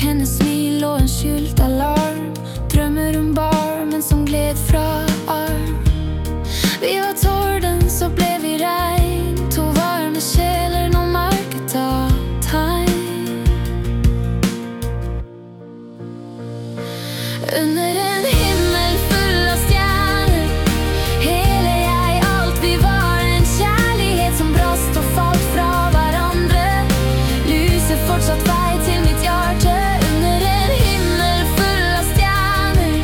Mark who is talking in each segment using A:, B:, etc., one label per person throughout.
A: hennes smil og en skjult alarm. Drømmer om barmen som gled fra arm. Vi var torden, så ble vi regn. To varme sjeler, nå mørket av tegn. Under en himmel full av stjerner, hele jeg, alt vi var. En kjærlighet som brast og falt fra hverandre. Lyser fortsatt vei til mitt hjerte. Under en himmel full av stjerner.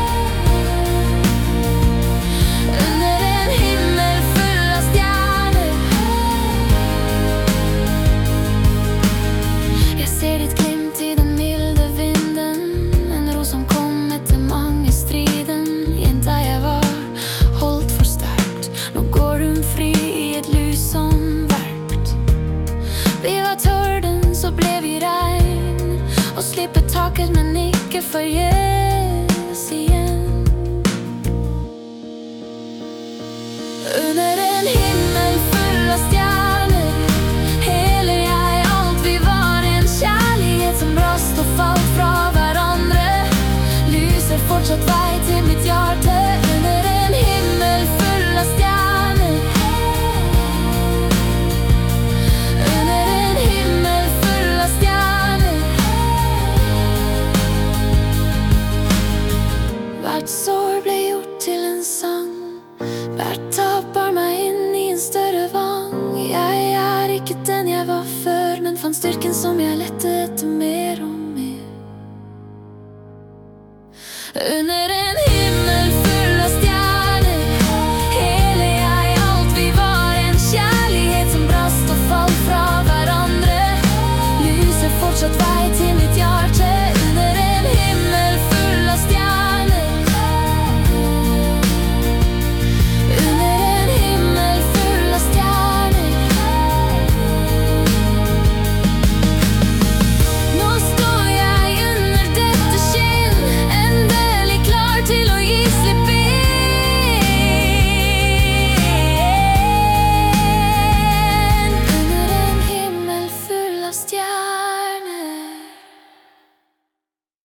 A: Under en himmel full av stjerner. Jeg ser ditt glimt i den milde vinden. En ro som kom etter mange striden. Jenta jeg var, holdt for sterkt. Nå går hun fri i et lys som verkt. Vi var torden, så ble vi regn. Og slipper taket, men ikke forgjeves igjen. Under en himmel full av stjerner, hele jeg, alt vi var. En kjærlighet som brast og falt fra hverandre. Lyser fortsatt vei til mitt hjerte. Under en himmel full av stjerner. Under en himmel full av stjerner. Hvert sår ble gjort til en sang. Hvert tap bar meg inn i en større vang. Jeg er ikke den jeg var før, men fant styrken som jeg lette etter mer og mer. Under